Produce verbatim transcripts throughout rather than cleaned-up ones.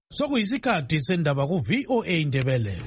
Sokuyisikhathi sendaba ku V O A Ndebele.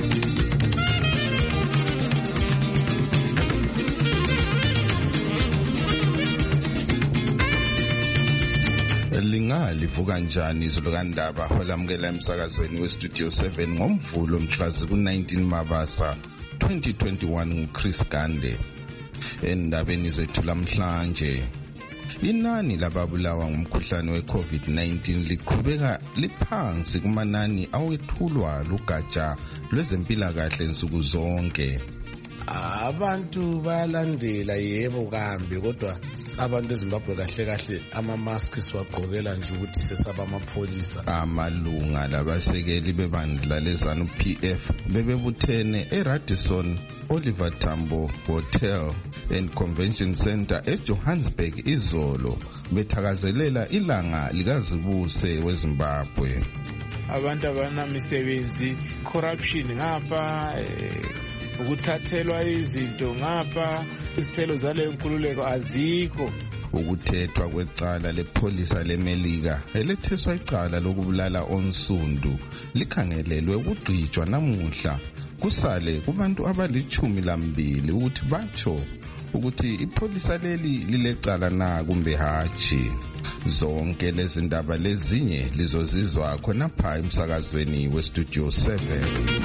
Lingalivuka kanjani izolo kandaba olamukela emsakazweni we Studio seven ngomvulo mhlazi ku nineteen Mabasa twenty twenty-one nguChris Gande. Endabeni zethu lamhlanje, inani lababulawa ngumkhuhlane we-COVID nineteen liqhubeka liphansi kumanani awethulwa lugatsha lwezempilakahle nsuku zonke. Abantu bayalandela yebo kambe, kodwa abantu eZimbabwe kahle kahle ama-mask siwagqokela nje ukuthi sesaba amapholisa. Amalunga labasekeli bebandla lezanu P F bebebuthene eRadisson Oliver Tambo Hotel and Convention Center eJohannesburg izolo bethakazelela ilanga likazibuse weZimbabwe. Abantu abanamisebenzi, corruption ngapha, eh, ukuthathelwa izinto ngapha, izithelo zale nkululeko azikho. Ukuthethwa kwecala lepholisa leMelika eletheswa icala lokubulala onsundu likhangelelwe ukugqitshwa namuhla kusale kubantu abalichumi lambili ukuthi batsho ukuthi ipholisa leli lilecala na kumbe hatshi. Zonke lezi ndaba lezinye lizozizwa khonapha emsakazweni we Studio seven.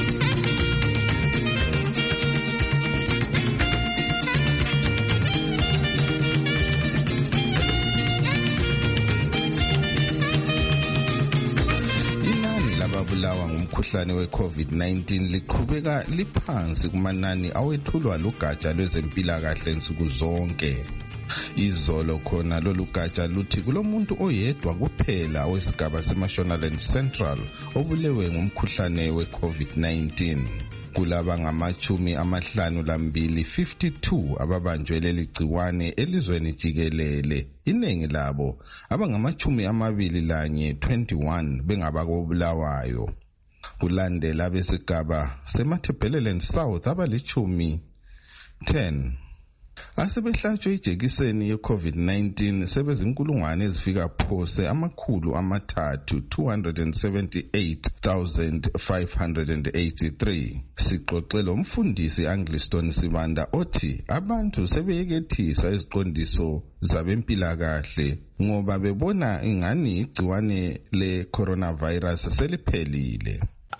Ababulawa ngumkhuhlane we-COVID nineteen liqhubeka liphansi kumanani awethulwa lugatsha lwezempilakahle nsuku zonke. Izolo khona lolu gatsha luthi kulomuntu oyedwa kuphela wesigaba seMashonaland Central obulewe ngumkhuhlane we-COVID nineteen. Kulaba ngamachumi amahlanu lambili fifty-two ababanjwe leli gciwane elizweni jikelele, iningi labo abangamachumi amabili lanye twenty-one bengabakobulawayo. Kulandela besigaba seMatabeleland South abalichumi ten asebehlatshwe ijekiseni ye-COVID nineteen sebezinkulungwane ezifika phose amakhulu amathathu two hundred seventy-eight thousand five hundred eighty-three. Sixoxe lo mfundisi Angliston Sibanda othi abantu sebeyekethisa iziqondiso zabempilakahle ngoba bebona ingani igciwane le coronavirus seliphelile.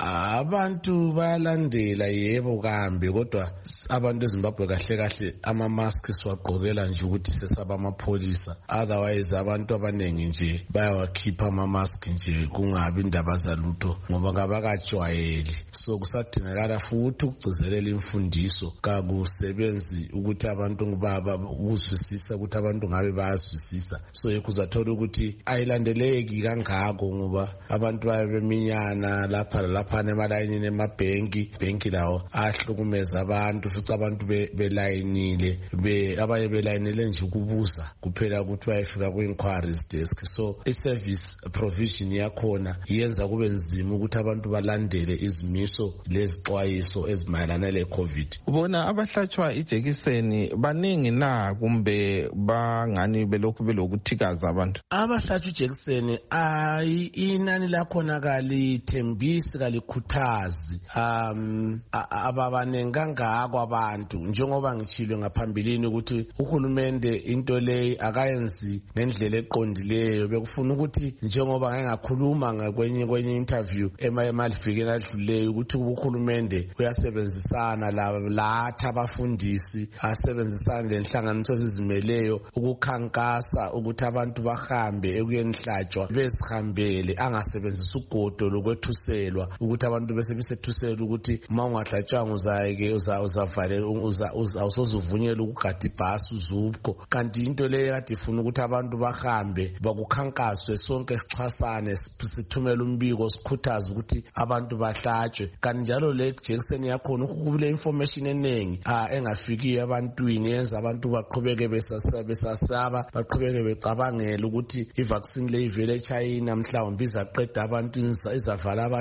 Abantu bayalandela yebo kambe, kodwa abantu eZimbabwe kahle kahle ama-mask siwagqokela nje ukuthi sesaba amapholisa. Otherwise abantu abanengi nje bayawakhipha ama-mask nje kungabi indaba zalutho ngoba ngabakajwayeli. So kusadingakala futhi ukugcizelela imfundiso, kakusebenzi ukuthi abantu baba ukuzwisisa ukuthi abantu ngabe bayazwisisa. So yekho uzathola ukuthi ayilandeleki kangako ngoba abantu bayabeminyana lapha lapha emalayinini emabhenki, bhenki lawo ahlukumeza abantu futhi abantu belayinile be abanye belayinile nje ukubuza kuphela ukuthi bayefika ku-inquiries desk. So i-service provision yakhona yenza kube nzima ukuthi abantu balandele izimiso lezixwayiso ezimayelana le-COVID. Ubona abahlatshwa ijekiseni baningi na kumbe bangani belokhu belokuthikaza abantu? Abahlatshwa ijekiseni ayi inani lakhona kalithembisi kalikhuthazi um ababanengi kangako abantu, njengoba ngitshilo ngaphambilini ukuthi uhulumende into leyi akayenzi ngendlela eqondileyo. Bekufuna ukuthi njengoba ngingakhuluma ngakwenye kwenye interview emalifikeni adluleyo ukuthi uhulumende uyasebenzisana lathi abafundisi, asebenzisana lenhlanganiso ezizimeleyo ukukhankasa ukuthi abantu bahambe ekuyehlatshwa bezihambele, angasebenzisa ugodo lokwethuselwa ukuthi abantu bese besethusela ukuthi uma ungahlatshwanga uzayeke uzavalela awusozuvunyelwa ukugada ibhasi uzubko. Kanti into leyo kade ifuna ukuthi abantu bahambe bakukhankaswe, sonke sixhasane, sithumele umbiko sikhuthaze ukuthi abantu bahlatshwe. Kanti njalo le jekiseni yakhona ukubule information eningi engafikiyo ebantwini yenza abantu baqhubeke besasaba, baqhubeke becabangela ukuthi i-vaccine le ivele eChina mhlawumbe izaqeda abantu, izavala abantu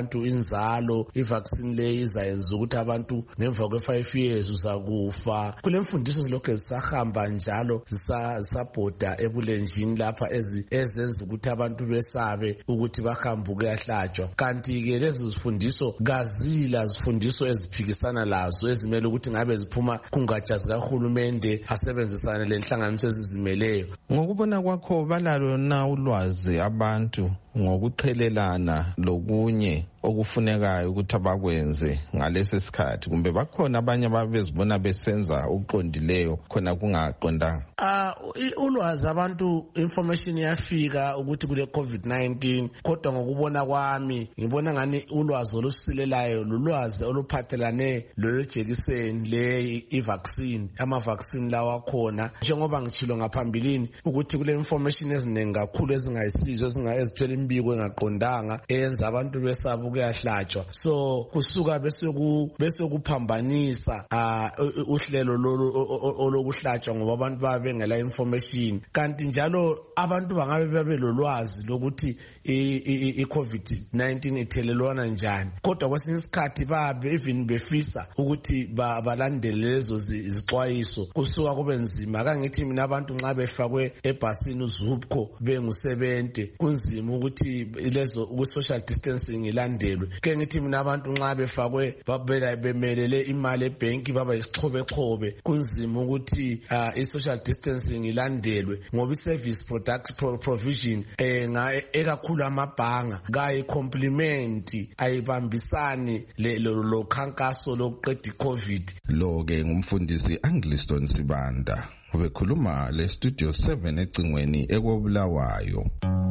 inzalo i-vaccine leyi izayenza ukuthi abantu ngemva kwe-five years uzakufa. Kulemfundiso zilokhu zisahamba njalo zisabhoda ebulenjini lapha ezenza ukuthi abantu besabe ukuthi bahambe ukuyahlatshwa. Kanti-ke lezi zifundiso kazila zifundiso eziphikisana lazo ezimele ukuthi ngabe ziphuma kungatsha zikahulumende asebenzisana lenhlanganiso ezizimeleyo. Ngokubona kwakho balalo na ulwazi abantu ngokuqhelelana lokunye okufunekayo ukuthi abakwenze ngalesi sikhathi, kumbe bakhona abanye ababezibona besenza ukuqondileyo khona kungaqondanga? Ah uh, ulwazi abantu information yafika ukuthi kule COVID nineteen, kodwa ngokubona kwami ngibona ngani ulwazi olusilelayo lulwazi oluphathelane lolojekiseni le i-vaccine, ama vaccine lawa khona, njengoba ngitshilo ngaphambilini ukuthi kule information eziningi kakhulu ezingayisizo ezingezithwele imbiko engaqondanga eyenza abantu besaba ukuyahlatshwa. So kusuka bese ku bese kuphambanisa uh, uhlelo olokuhlatshwa ngoba abantu babe ngela information. Kanti njalo abantu bangabe babe lolwazi lokuthi i-COVID nineteen ithelelwana njani, kodwa kwesinye isikhathi babe even befisa ukuthi balandele lezo izixwayiso kusuka kube nzima. Kangithi mina abantu nxa befakwe ebhasini uzubko bengu-seventy kunzima ukuthi lezo ku-social distancing ilandelwe. Ke ngithi mina abantu nxa befakwe bemelele imali ebhenki baba yisichobechobhe kunzima ukuthi uh, i-social distancing ilandelwe ngoba i-service product pro provision eh, nga ekakhulu amabhanga kayi complement ayibambisani lo khankaso lokuqeda i-COVID. Lo ke ngumfundisi Angliston Sibanda ubekhuluma le Studio seven ecingweni ekobulawayo.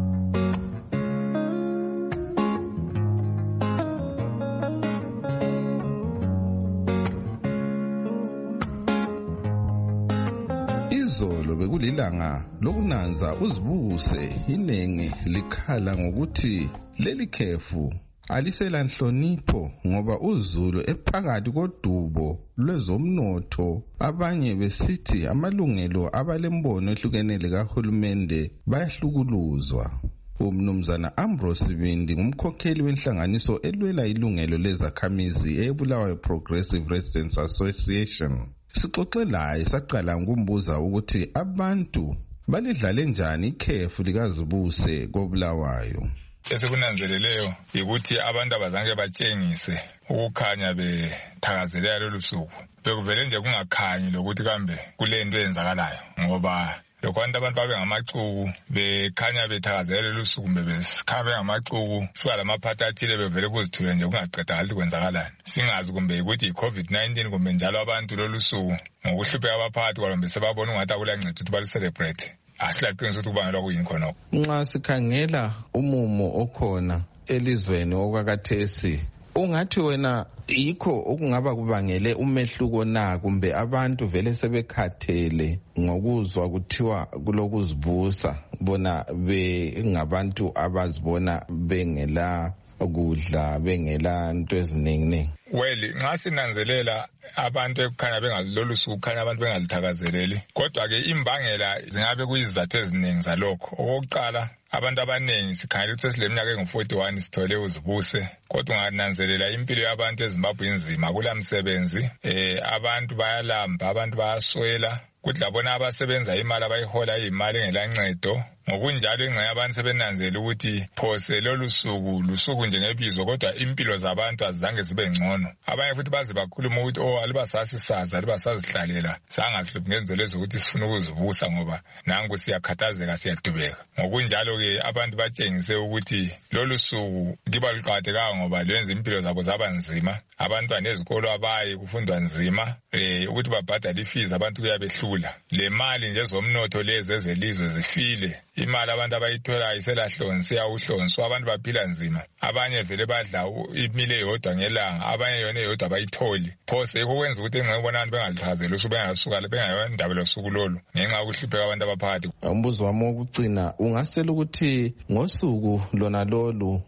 Izolo bekulilanga lokunanza uzibuse, inengi likhala ngokuthi leli khefu alisela nhlonipho ngoba uZulu ephakathi kodubo lwezomnotho. Abanye besithi amalungelo abalembono ehlukene likahulumende bayahlukuluzwa. Umnumzana Ambrose Sibindi ngumkhokheli wenhlanganiso elwela ilungelo lezakhamizi eBulawayo Progressive Residents Association. Sixoxe laye saqala ngokumbuza ukuthi abantu balidlale njani ikhefu likazibuse koBulawayo. Esikunanzeleleyo ukuthi abantu abazange batshengise ukukhanya bethakazelela lolu suku. Bekuvele nje kungakhanyi lokuthi kambe kulento eyenzakalayo ngoba lokho abantu babe ngamacuku bekhanya bethakazelela lolu suku besikhabe ngamacuku suka lamaphathi athile bevele kuzithule nje kungaqedakali kwenzakalani. Singazi kumbe ukuthi i-COVID nineteen kumbe njalo abantu lolu suku ngokuhlupheka abaphakathi kwalo besebabona ungathi akulanceda ukuthi bali-celebrate. Asilaqiniswa ukuthi kubangelwa kuyini khona. Nxa sikhangela umumo okhona elizweni okwakathesi, ungathi wena yikho okungaba kubangele umehluko na kumbe abantu vele sebekhathele ngokuzwa kuthiwa kulokuzibusa bona bengabantu abazibona bengela ukudla bengela into eziningi? Well, nxa sinanzelela abantu ekukhanya bengalolu suku kukhanya abantu bengalithakazeleli, kodwa ke imbangela zingabe kuyizathu eziningi zalokho. Okokuqala, abantu abaningi sikhangela ukuthi sesileminyaka engu-forty-one sithole uzibuse, kodwa ungananzelela impilo yabantu eZimbabwe inzima kulamsebenzi. eh abantu bayalamba, abantu bayaswela, kuthi labona abasebenza imali abayihola imali engelancedo. Ngokunjalo ingxenye abantu sebenanzela ukuthi phose lolu suku lusuku nje ngebizo kodwa impilo zabantu azange zibe ngcono. Abanye futhi baze bakhuluma ukuthi oh alibasasisaza alibasazihlalela sangahluphi ngenzo lezo ukuthi sifuna ukuzibusa ngoba nangu siyakhathazeka siyadubeka. Ngokunjalo ke abantu batshengise ukuthi lolu suku liba luqakathekanga ngoba lwenza impilo zabo zaba nzima. Abantwana ezikolo abayi kufundwa nzima, eh ukuthi babhadale ifees abantu kuyabehlula. Le mali nje zomnotho lezi ezelizwe zifile. Imali abantu abayithola iselahlonsi yawuhlonswa, abantu baphila nzima. Abanye vele badla imile eyodwa ngelanga, abanye yona eyodwa bayitholi. Phose kwenza ukuthi engxe ubona abantu bengalithazela usuku bengasuka bengayondabela usuku lolu ngenxa yokuhlupheka abantu abaphakathi. Umbuzo wami wokugcina, ungasitshela ukuthi ngosuku lona lolu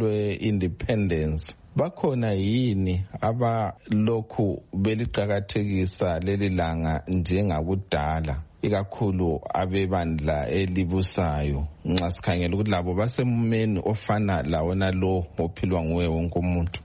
olwe-independence bakhona yini abalokhu beliqakathekisa leli langa njengakudala, ikakhulu abebandla elibusayo, nxa sikhangela ukuthi labo basemumeni ofana lawona lo ophilwa nguwe wonke umuntu?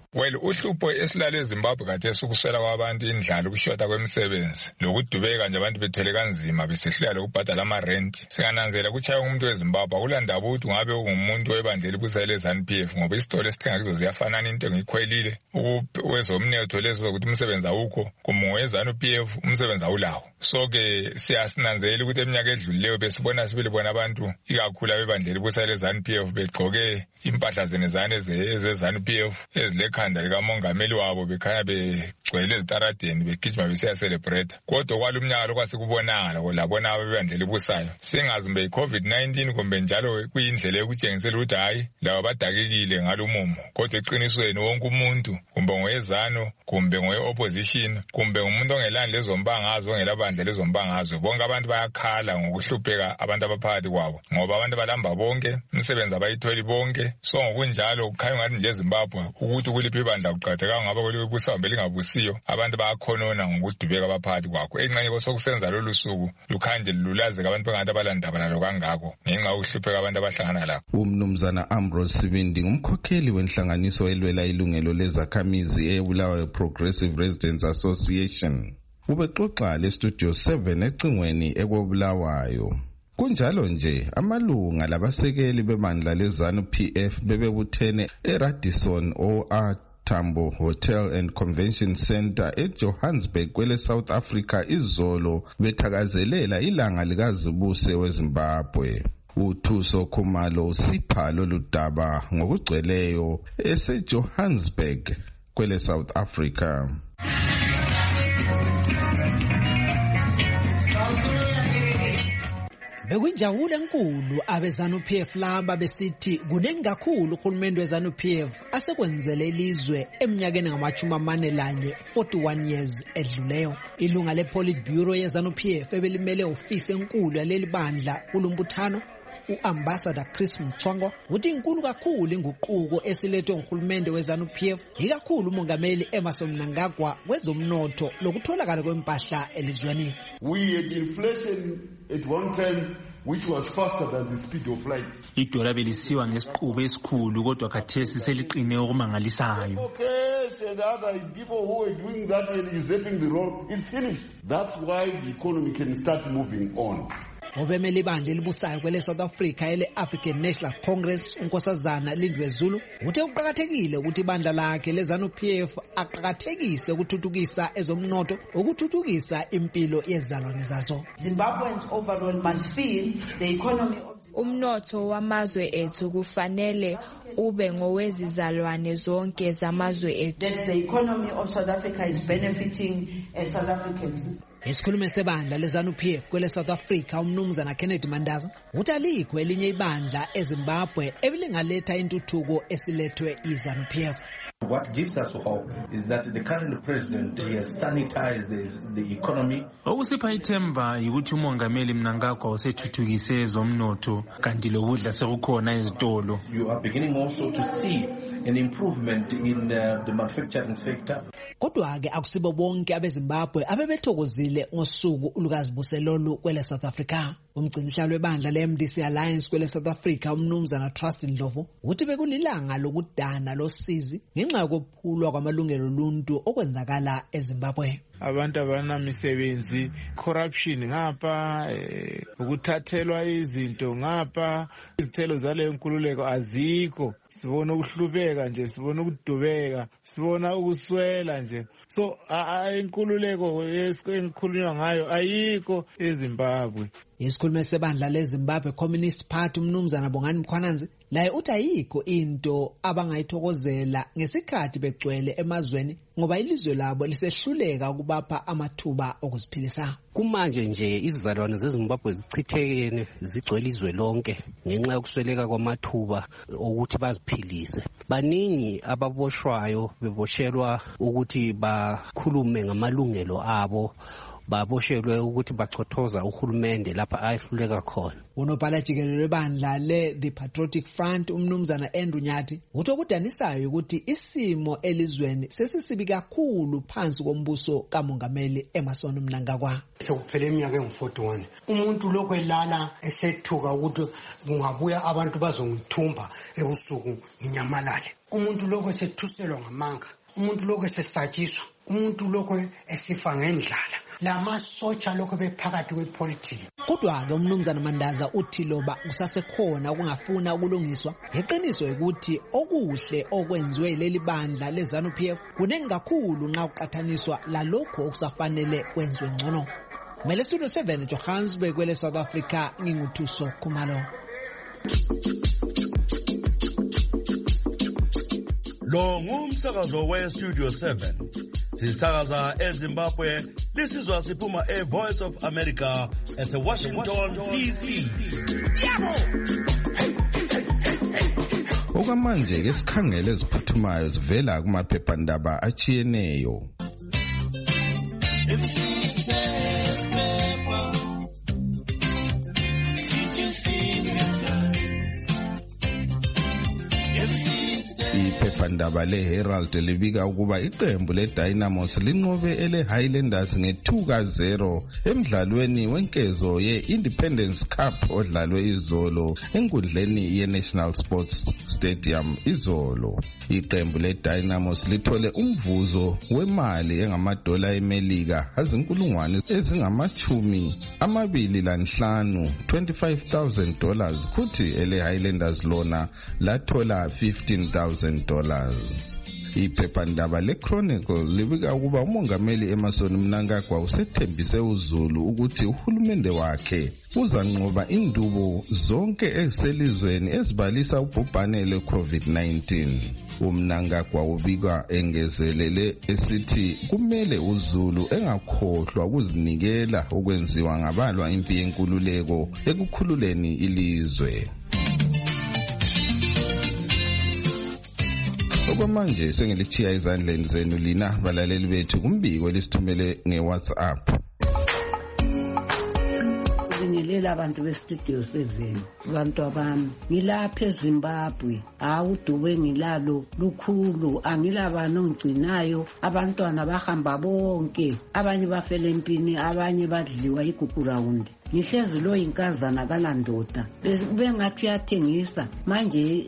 Well, uhlupho esilale eZimbabwe kade sukuswela kwabantu indlala ukushota kwemisebenzi lokudubeka nje abantu bethwele kanzima besehlula lokubhadala ama rent. Singananzela kuchaya umuntu weZimbabwe akulandaba ukuthi ngabe ungumuntu webandla libusele ZANU-P F ngoba isitolo esithenga kizo ziyafanana into ngikhwelile ukwezomnotho lezo ukuthi umsebenzi awukho kumbe weZANU-P F umsebenzi awulawo. So ke siyasinanzela ukuthi eminyaka edlulileyo besibona sibili bona abantu ikakhulu abebandla libusele ZANU-P F begcoke impahla zenezane zeZANU-P F ezilekhanda likamongameli wabo bekhanya begcwele ezitaradeni begijima besiya celebrate. Kodwa kwalumnyaka lokwasikubonakala labona abebandla libusayo singazi mbe i-COVID nineteen kumbe njalo kuyindlela yokutshengisela ukuthi hayi laba badakekile ngalumumo. Kodwa eqinisweni wonke umuntu kumbe ngoyezano kumbe ngoye-opposition kumbe umuntu ongelani lezo mbangazwe ongelabandla lezo mbangazwe bonke abantu bayakhala ngokuhlupheka abantu abaphakathi kwabo ngoba abantu balamba bonke umsebenzi abayitholi bonke. So ngokunjalo kukhanya ngathi nje eZimbabwe ukuthi kuliphi ibandla kuqhatheka ngaba kulibusa kumbe lingabusiyo abantu bayakhonona ngokudubeka abaphakathi kwakho. Enxanye kosokusenza lolu suku lukhanje lulazeka abantu bengathi abalandaba nalo kangako ngenxa yokuhlupheka abantu abahlangana lapho. Umnumzana Ambrose Sibindi ngumkhokheli wenhlanganiso elwela ilungelo lezakhamizi eBulawayo Progressive Residents Association ubexoxa le Studio seven ecingweni ekobulawayo. Kunjalo nje amalunga labasekeli bebandla leZANU-P F bebebuthene eRadisson O R Tambo Hotel and Convention Center eJohannesburg kwele South Africa izolo bethakazelela ilanga likazibuse weZimbabwe. Uthuso Khumalo usipha lolu daba ngokugcweleyo eseJohannesburg kwele South Africa. Bekunjawule enkulu abeZANU-P F laba besithi kunengi kakhulu uhulumende weZANU-P F asekwenzele ilizwe eminyakeni ngamachumi amane lanye forty-one years edluleyo. Ilunga lePolitburo yeZANU-P F ebelimele ofisi enkulu yaleli bandla kulumbuthano uAmbassador Chris Mchongo uthi inkulu kakhulu inguquko esilethwe nguhulumende weZANU-P F ikakhulu umongameli Emmerson Mnangagwa kwezomnotho lokutholakala kwempahla elizweni. We had inflation at one time which was faster than the speed of light. Idola belisiwa ngesiqubu esikhulu kodwa khathesi seliqine okumangalisayo. Okay, and other people who are doing that and usurping the role is finished. That's why the economy can start moving on. Obemeli bandla elibusayo kwele South Africa ele African National Congress unkosazana Lindwe Zulu uthe uqhakathekile ukuthi ibandla lakhe leZANU-P F aqhakathekise ukuthuthukisa ezomnotho ukuthuthukisa impilo yezalwane zazo. Zimbabweans overall must feel the economy of umnotho wamazwe ethu kufanele ube ngowezizalwane zonke zamazwe ethu. That the economy of South Africa is benefiting as South Africans. Isikhulumi sebandla leZANU-P F kwele South Africa umnumzana Kennedy Mandaza uthi alikho elinye ibandla eZimbabwe ebilingaletha intuthuko esilethwe iZANU-P F. What gives us hope is that the current president he sanitizes the economy. Okusipha ithemba ukuthi umongameli Mnangagwa usethuthukise ezomnotho kanti lokudla sekukhona ezitolo. You are beginning also to see an improvement in uh, the manufacturing sector. Kodwa ke akusibo bonke abeZimbabwe abebethokozile ngosuku lukazibuselolu kwele South Africa. Umgcinisihlalo webandla le-M D C Alliance kwele South Africa umnumzana Trust Ndlovu uthi bekulilanga lokudana losizi ngenxa yokuphulwa kwamalungelo oluntu okwenzakala eZimbabwe. Abantu abanamisebenzi, corruption ngapha, eh, ukuthathelwa izinto ngapha, izithelo zale nkululeko azikho. Sibona ukuhlubeka nje, sibona ukudubeka, sibona ukuswela nje. So inkululeko esikhulunywa ngayo ayikho eZimbabwe. Isikhulumi sebandla leZimbabwe Communist Party umnumzana Bongani Mkhwananzi laye uthi ayikho into abangayithokozela ngesikhathi begcwele emazweni ngoba ilizwe labo lisehluleka ukubapha amathuba okuziphilisa. Kumanje nje izizalwane zeZimbabwe zichithekene zigcwele izwe lonke ngenxa yokusweleka kwamathuba ukuthi baziphilise. Baningi ababoshwayo beboshelwa ukuthi bakhulume ngamalungelo abo baboshelwe ukuthi bachothoza uhulumende lapha ayehluleka khona. Unobhala jikelele webandla le The Patriotic Front umnumzana Andrew Nyathi uthi okudanisayo ukuthi isimo elizweni sesisibi kakhulu phansi kombuso kamongameli Emmerson Mnangagwa. Sekuphele iminyaka engu forty-one umuntu lokho elala esethuka ukuthi kungabuya abantu bazongithumba ebusuku nginyamalale. Umuntu lokho esethuselwa ngamanga, umuntu lokho esesatshiswa, umuntu lokho esifa ngendlala. Lamasotsha lokho bephakathi kwepolitiki. Kodwa ke umnumzana Mandaza uthi loba kusasekhona ukungafuna ukulungiswa, ngeqiniso ukuthi okuhle okwenziwe leli bandla leZANU P F kunengi kakhulu nxa uqathaniswa lalokho okusafanele kwenziwe ngcono. Mele Studio seven Johannesburg kwele South Africa, nginguthuso Khumalo. Lo ngumsakazo we Studio seven. Sisakaza eZimbabwe, lisizwa siphuma e Voice of America at Washington D C. Okwamanje ke sikhangele eziphuthumayo zivela kumaphephandaba achiyeneyo. Iphephandaba leHerald libika ukuba iqembu leDynamos linqobe ele Highlanders nge two ka zero emidlalweni wenkezo ye-Independence Cup odlalwe izolo enkundleni ye-National Sports Stadium izolo. Iqembu leDynamos lithole umvuzo wemali engamadola eMelika azinkulungwane ezingamachumi amabili lanhlanu twenty-five thousand dollars kuthi ele Highlanders lona lathola fifteen thousand dollars. Iphephandaba leChronicle libika ukuba umongameli Emmerson Mnangagwa usethembise uZulu ukuthi uhulumende wakhe uzanqoba indubo zonke eziselizweni ezibalisa ubhubhane leCovid nineteen. UMnangagwa ubika engezelele esithi kumele uZulu engakhohlwa ukuzinikela okwenziwa ngabalwa impi yenkululeko ekukhululeni ilizwe. Okwamanje sengilichiya izandleni zenu lina balaleli bethu kumbiko elisithumele ngeWhatsApp. Ngibingelela abantu beStudio seven, abantu abami. Ngilapha eZimbabwe, hawu uDube ngilalo lukhulu, angilabani ongigcinayo, abantwana bahamba bonke, abanye bafela empini, abanye badliwa igugu round. Ngihlezi lo inkazana kalandoda bengathi uyathengisa manje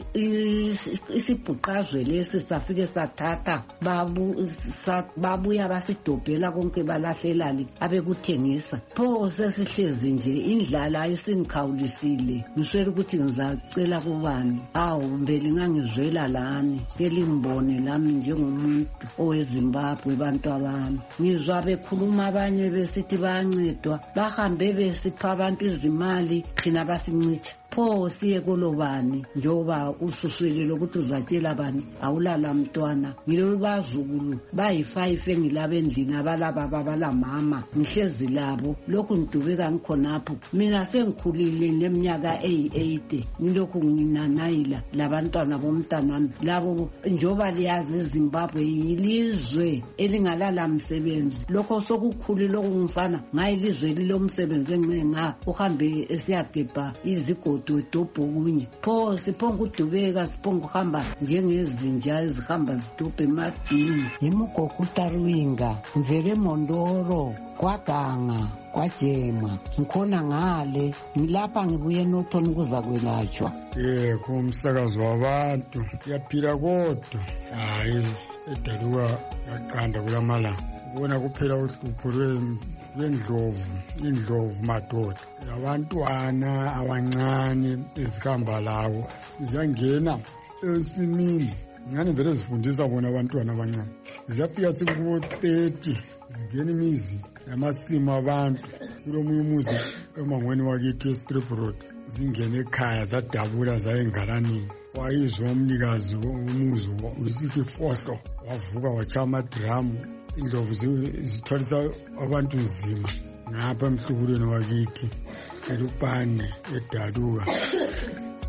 isibhuqazwe lesi safike sathatha babu babuya basidobhela konke balahlelali abekuthengisa pho sesihlezi nje indlala ayisinikhawulisile ngiswela ukuthi ngizacela kubani awu mbeli ngangizwela lani kelingibone lami njengomuntu oweZimbabwe bantu abami ngizwa bekhuluma abanye besithi bayancedwa bahambe besi abantu izimali thina basincicha pho siye kolobani njoba ususwele ukuthi uzatshela abantu awulala mntwana ngilo bazukulu bayi-five engilaba endlini abalaba babala mama ngihlezi labo lokhu ngidubeka ngikhonapho mina sengikhulile neminyaka eyi-eight ngilokhu nginanayila labantwana bomntanami labo njoba liyazi iZimbabwe yilizwe elingalala msebenzi lokho sokukhulu lokhu ngifana ngayilizwe lilomsebenzi encenga uhambe esiyagebha izigodo edobho kunye pho siphonga udubeka siphonga uhamba njengezinja ezihamba zidobhe emadini imugogo uTarwinga mvele Mondoro kwaganga kwajema ngikhona ngale ngilapha ngibuye nothoni kuza kwelatshwa yekho umsakazo wabantu yaphila kodwa hayi edaluka yaqanda kulamalanga ubona kuphela uhlupho lwendlovu indlovu madoda abantwana abancane ezihamba lawo ziyangena ensimini ngani vele zifundisa bona abantwana abancane ziyafika sekubo thirty zingena imizi yamasimo abantu kulomunye umuzi emangweni wakithi eStrip Road zingene ekhaya zadabula zayengalanini wayizwa umnikazi umuzi usithi fohlo wavuka wachaya amadramu indlovu zithwalisa abantu nzima ngapha emhlubulweni wakithi elupane edaluka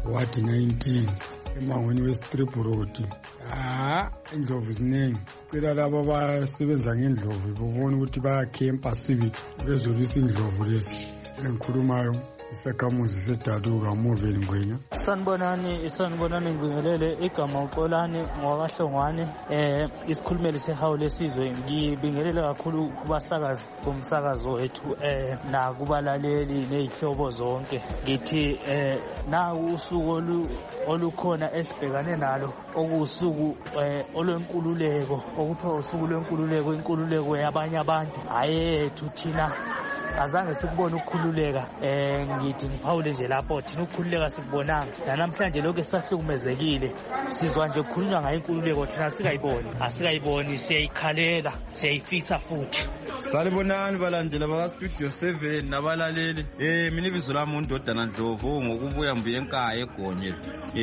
ward nineteen emangweni westrip road. Ah, indlovu ziningi. Cela laba abasebenza ngendlovu bobona ukuthi bayakhempa civic bezolisa indlovu lesi engikhulumayo. Isakhamuzi sedaluka Moveni Ngwenya. Sanibonani, sanibonani ngibingelele igama uXolani ngwakaHlongwane eh isikhulumeli sehawu lesizwe. Ngibingelele kakhulu kubasakazi bomsakazo wethu eh na kubalaleli nezihlobo zonke. Ngithi eh na usuku olukhona esibhekane nalo okusuku eh olwenkululeko okuthiwa usuku lwenkululeko inkululeko yabanye abantu ayethu thina azange sikubone ukukhululeka eh ngithi ngiphawule nje lapho thina ukukhululeka sikubonanga namhlanje lokho esahlukumezekile sizwa nje ukukhulunywa ngayo inkululeko thina sikayiboni asikayiboni siyayikhalela siyayifisa futhi. Salibonani balandela baka Studio seven nabalaleli eh mina ibizo lami uNdodana Ndlovu ngokubuya mbuye enkaya eGonye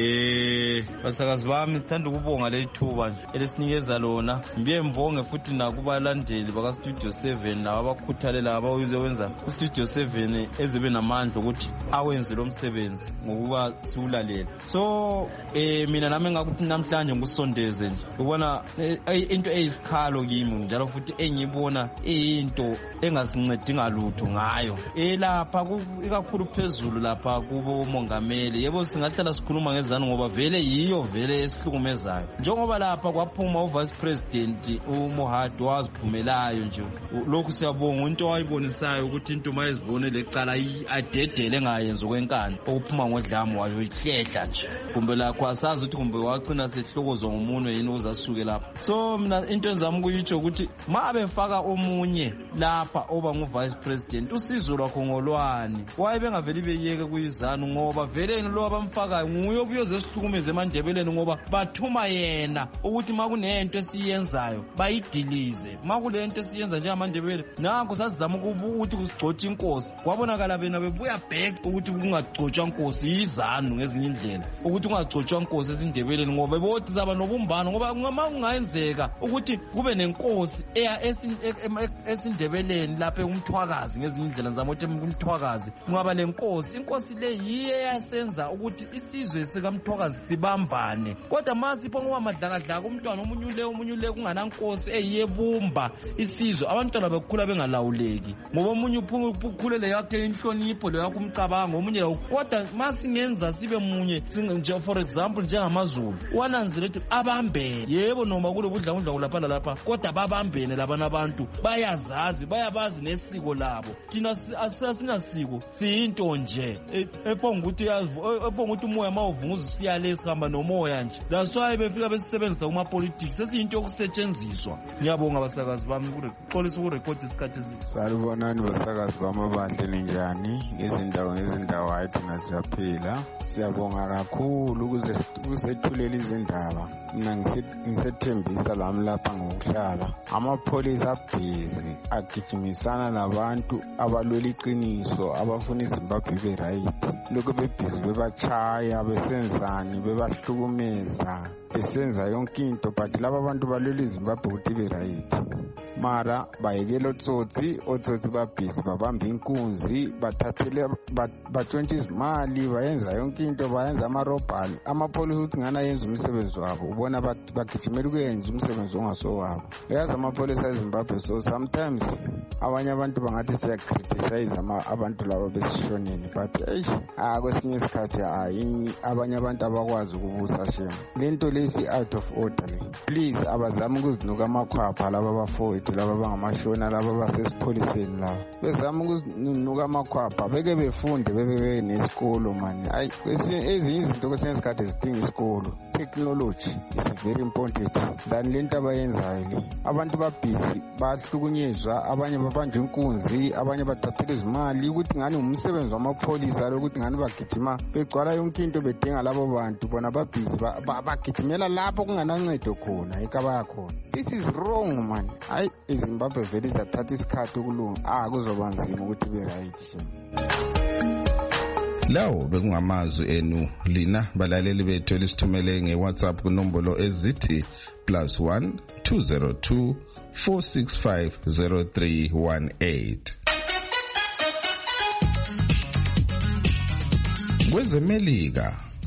eh basakazi bami ngithanda ukubonga lethuba nje elisinikeza lona mbiye mbonge futhi nakubalandeli baka Studio seven nababakhuthalela abawenza uStudio seven ezibe namandla ukuthi awenze lo msebenzi ngokuba siwulalela. So eh mina nami ngakuthi namhlanje ngusondeze nje ubona into eyisikhalo kimi njalo futhi engiyibona into engasincedi ngalutho ngayo elapha ikakhulu phezulu lapha kubo mongameli. Yebo singahlala sikhuluma ngezani ngoba vele yiyo vele esihlukumezayo njengoba lapha kwaphuma uvice president uMohadi waziphumelayo nje lokhu siyabonga into wayibonisayo ukuthi into mayizibone lecala adedele engayenza kwenkani okuphuma ngodlamo wayo ihlehla nje kumbe lakho asazi ukuthi kumbe wagcina sehlokozwa ngomunwe yini uzasuke lapha. So mina into enzami ukuyitsho ukuthi mabe mfaka omunye lapha oba nguvice president usizo lwakho ngolwani waye bengaveli beyeke kuyizana ngoba vele lo abamfakayo nguye obuyoze esihlukumeze eMandebeleni ngoba bathuma yena ukuthi makunento esiyenzayo bayidilize makulento esiyenza nje eMandebele nakho sasizama ukuthi kusigcotsha inkosi kwabonakala bena bebuya back ukuthi kungagcotshwa inkosi yizanu ngezinye indlela ukuthi kungagcotshwa inkosi eSindebeleni ngoba bothi zaba nobumbano ngoba ngama kungayenzeka ukuthi kube nenkosi eya eSindebeleni lapha umthwakazi ngezinye indlela zamothi umthwakazi ngaba lenkosi inkosi le yiye yasenza ukuthi isizwe sikaMthwakazi sibambane kodwa masipho ngoba madlakadlaka umntwana omunyule omunyule kunganankosi eyebumba isizwe abantwana bekhula bengalawuleki ngoba omunye uphulele yakhe inhlonipho le yakhe umcabango omunye kodwa masingenza sibe munye nje for example njengamaZulu wananzile ukuthi abambene yebo noma kule kudla kudla lapha lapha kodwa babambene labana abantu bayazazi bayabazi nesiko labo thina asinasiko siyinto nje ephonga ukuthi ephonga ukuthi umoya mawuvunguza sifika lesihamba nomoya nje that's why befika besebenzisa kuma politics sesiyinto yokusetshenziswa. Ngiyabonga abasakazi bami ukuxolisa ukurecord isikhathi esi. Salibonani basakazi bami abahle ninjani ngezindawo ngezindawo hayi thina siyaphila siyabonga kakhulu ukuze kusethulela izindaba. Mina ngisethembisa lami lapha ngokuhlala amapholisa abhizi agijimisana nabantu abalwela iqiniso abafuna iZimbabwe ibe right lokho bebhizi bebachaya besenzani bebahlukumeza besenza yonke into but laba abantu balwela iZimbabwe ukuthi ibe right mara bayekela otsotsi otsotsi babhizi babamba inkunzi bathathele batshontsha izimali bayenza yonke into bayenza amarobhali amapholisa ukuthi ngana yenza umsebenzi wabo ubona bagijimela ukuyenza umsebenzi ongasowabo. Uyazi amapholisa eZimbabwe so sometimes abanye abantu bangathi siya criticize abantu laba besishoneni but eish akwesinye isikhathi hayi abanye abantu abakwazi ukubusa shema lento lesi out of order le. Please abazama ukuzinuka amakhwapha laba bafowethu laba bangamashona laba basesipholiseni laba bezama ukuzinuka amakhwapha beke befunde bebe nesikolo mani hayi ezinye izinto kwesinye isikhathi zidinga isikolo. Technology is very important than lento abayenzayo le. Abantu babhizi bahlukunyezwa abanye babanjwe inkunzi abanye bathathela izimali ukuthi ngani umsebenzi wamapholisa lokuthi ngani bagijima begcwala yonke into bedinga labo bantu bona babhizi bagijimela lapho kunganancedo khona ekabaya khona. This is wrong man. Hayi eZimbabwe vele izathatha isikhathi ukulunga ah kuzoba nzima ukuthi be right. Lawo bekungamazwi enu lina balaleli bethu elisithumele ngeWhatsApp kunombolo ezithi plus one two zero two four six five zero three one eight. KwezeMelika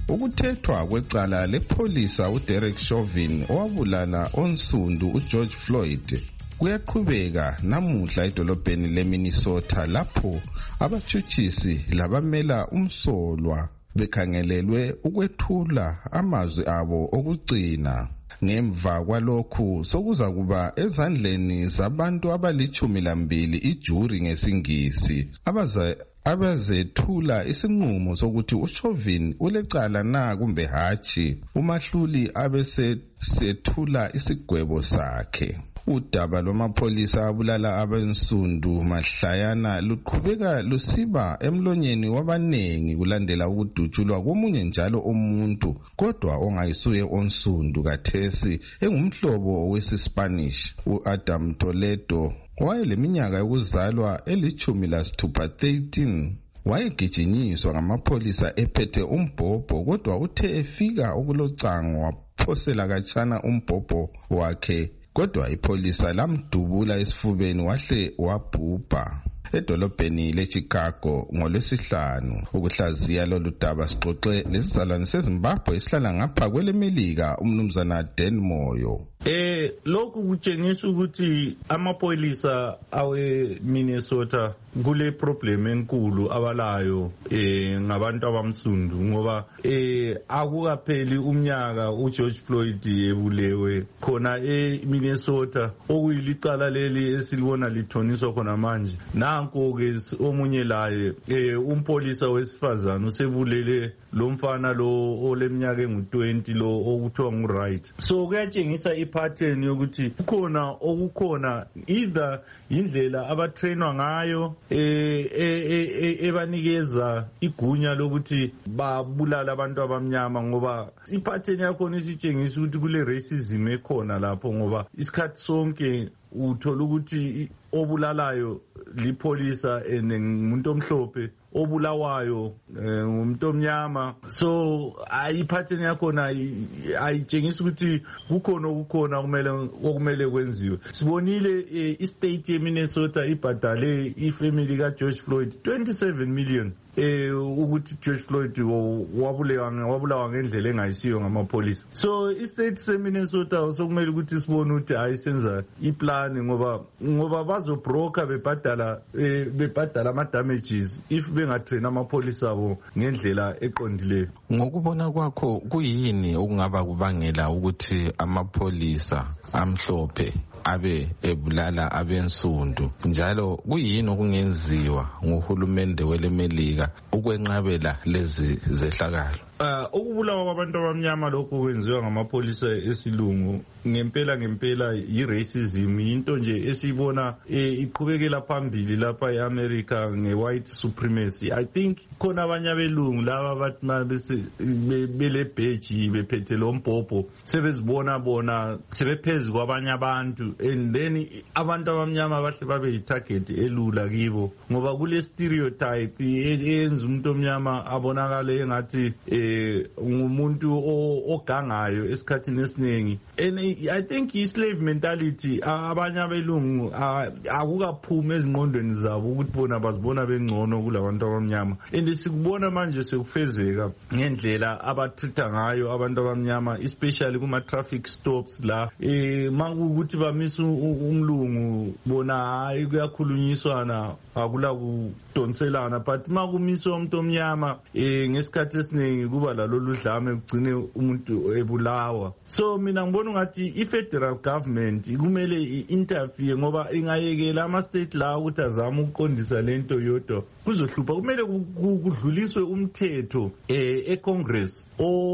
Ukuthethwa kwecala lepholisa uDerek Chauvin owabulala onsundu uGeorge Floyd kuyaqhubeka namuhla edolobheni leMinnesota lapho abatshutshisi labamela umsolwa bekhangelelwe ukwethula amazwi abo okugcina. Ngemva kwalokhu sokuza kuba ezandleni zabantu abalichumi lambili ijuri ngesingisi abaza abazethula isinqumo sokuthi uChauvin ulecala na kumbe hatshi. Umahluli abesethula isigwebo sakhe. Udaba lwamapholisa abulala abensundu mahlayana luqhubeka lusiba emlonyeni wabanengi kulandela ukudutshulwa komunye njalo umuntu kodwa ongayisuye onsundu kathesi engumhlobo wesiSpanish uAdam Toledo wayeleminyaka yokuzalwa elichumi lasithupha thirteen. Wayegijinyiswa ngamapholisa ephethe umbhobho kodwa uthe efika okulocango waphosela kachana umbhobho wakhe kodwa ipholisa lamdubula esifubeni wahle wabhubha. Edolobheni leChicago ngolwesihlanu. Ukuhlaziya lolu daba sixoxe nesizalwane seZimbabwe esihlala ngapha kwelemelika umnumzana Dan Moyo. Eh lokhu kutshengisa ukuthi amapholisa awe Minnesota kule problem enkulu abalayo eh ngabantu abamsundu ngoba eh akukapheli umnyaka uGeorge Floyd ebulewe khona eMinnesota okuyilicala leli esilibona lithoniswa khona manje. Nanko ke omunye laye eh umpolisa wesifazana usebulele lo mfana lo oleminyaka engu twenty lo okuthiwa nguRight. So kuyatshengisa ipattern yokuthi kukhona okukhona either indlela abatrainwa ngayo eh ebanikeza igunya lokuthi babulala abantu abamnyama ngoba ipattern yakho isitshengisa ukuthi kule racism ekhona lapho ngoba isikhathi sonke uthola ukuthi obulalayo lipholisa ngumuntu omhlophe obulawayo ngumuntu omnyama. So ayipattern yakhona ayitshengisa ukuthi kukhona ukukhona kumele okumele kwenziwe. Sibonile istate yeMinnesota ibhadale ifamily kaGeorge Floyd twenty-seven million eh ukuthi George Floyd wabulawa wabulawa ngendlela engayisiyo ngamapholisa. So istate seMinnesota sokumele ukuthi sibone ukuthi ayisenza iplan ngoba ngoba bazobroker bebhadala bebhadala ama damages if bengatrain amapholisa abo ngendlela eqondileyo. Ngokubona kwakho kuyini okungaba kubangela ukuthi amapholisa amhlophe abe ebulala abensundu njalo kuyini okungenziwa ngohulumende welemelika ukwenqabela lezi zehlakalo? Uh, ukubulawa kwabantu abamnyama lokho kwenziwa ngamapholisa esilungu ngempela ngempela i-racism into nje esibona eh, iqhubekela phambili lapha eAmerica nge-white supremacy. I think khona abanye abelungu laba bathi mabese bele badge bephethe lo mbhobho sebezibona bona sebephezulu kwabanye abantu and then abantu abamnyama bahle babe yi-target elula kibo ngoba kule stereotype eyenza umuntu omnyama abonakale engathi eh ngumuntu ogangayo esikhathini esiningi. And I think i-slave mentality abanye abelungu akukaphumi ezingqondweni zabo ukuthi bona bazibona bengcono kulabantu abamnyama and sikubona manje sekufezeka ngendlela abathitha ngayo abantu abamnyama especially kuma traffic stops la eh makuthi bamisa umlungu bona hayi kuyakhulunyiswana akula kudonselana but makumiswa umuntu omnyama eh ngesikhathi esiningi kuba lalolu dlame kugcine umuntu ebulawa. So mina ngibona ngathi i-federal government kumele i-interfere ngoba ingayekela ama-state la ukuthi azame ukuqondisa lento yodwa kuzohlupha. Kumele kudluliswe umthetho eh eCongress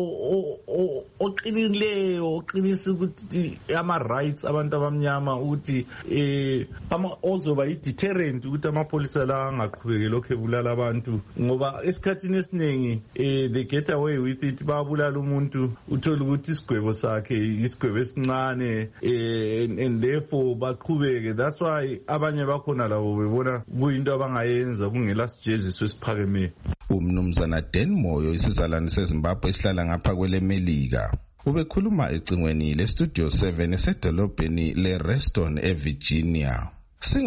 oqinileyo oqinisa ukuthi ama-rights abantu abamnyama ukuthi eh ama ozoba i-deterrent ukuthi amapholisa la angaqhubeki lokho ebulala abantu ngoba esikhathini esiningi eh they get away with it babulala umuntu uthola ukuthi isigwebo sakhe isigwebo esincane eh and therefore baqhubeke. That's why abanye bakhona labo bebona kuyinto abangayenza kungela sijeziso esiphakemeko. Umnumzana Dan Moyo isizalwane seZimbabwe esihlala ngapha kwelemelika ubekhuluma ecingweni leStudio seven esedolobheni leReston eVirginia.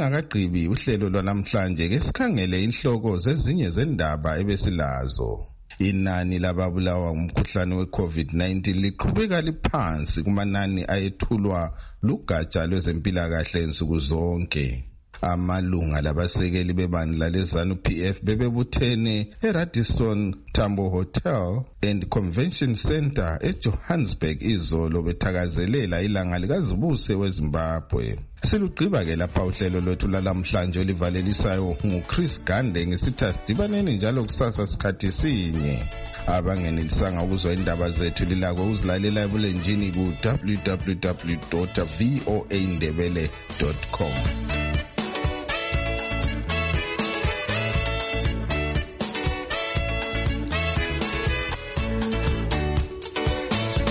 Singakaqhibi uhlelo lwanamhlanje ke sikhangele inhloko zezinye zendaba ebesilazo. Inani lababulawa ngumkhuhlane we-COVID nineteen liqhubeka liphansi kumanani ayethulwa lugatsha lwezempilakahle nsuku zonke. Amalunga labasekeli bebandla leZANU-P F bebebuthene eRadisson Tambo Hotel and Convention Center eJohannesburg izolo bethakazelela ilanga likazibuse weZimbabwe. Silugqiba ke lapha uhlelo lwethu lalamhlanje olivalelisayo nguChris Gande ngesithi asidibaneni njalo kusasa sikhathi sinye. Abangenelisanga ukuzwa indaba zethu lilako uzilalela ebulenjini ku w w w dot voa ndebele dot com.